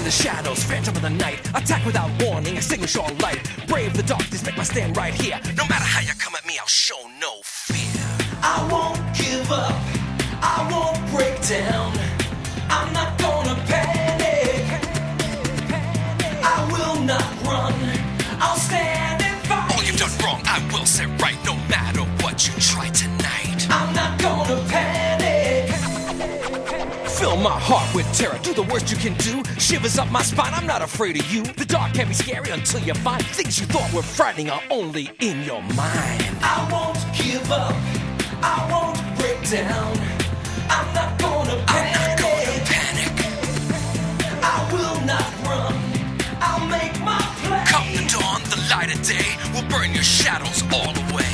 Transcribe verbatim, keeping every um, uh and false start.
the shadows, phantom of the night. Attack without warning, extinguish all light. Brave the darkness, make my stand right here. No matter how you come at me, I'll show no fear. I won't give up, I won't break down. I'm not gonna panic, I will not run, I'll stand and fight. All you've done wrong, I will set right, no matter what you try tonight. I'm not gonna panic. Fill my heart with terror, do the worst you can do. Shivers up my spine, I'm not afraid of you. The dark can be scary until you find things you thought were frightening are only in your mind. I won't give up, I won't break down. I'm not gonna panic, I'm not gonna panic. I will not run, I'll make my play. Come the dawn, the light of day will burn your shadows all away.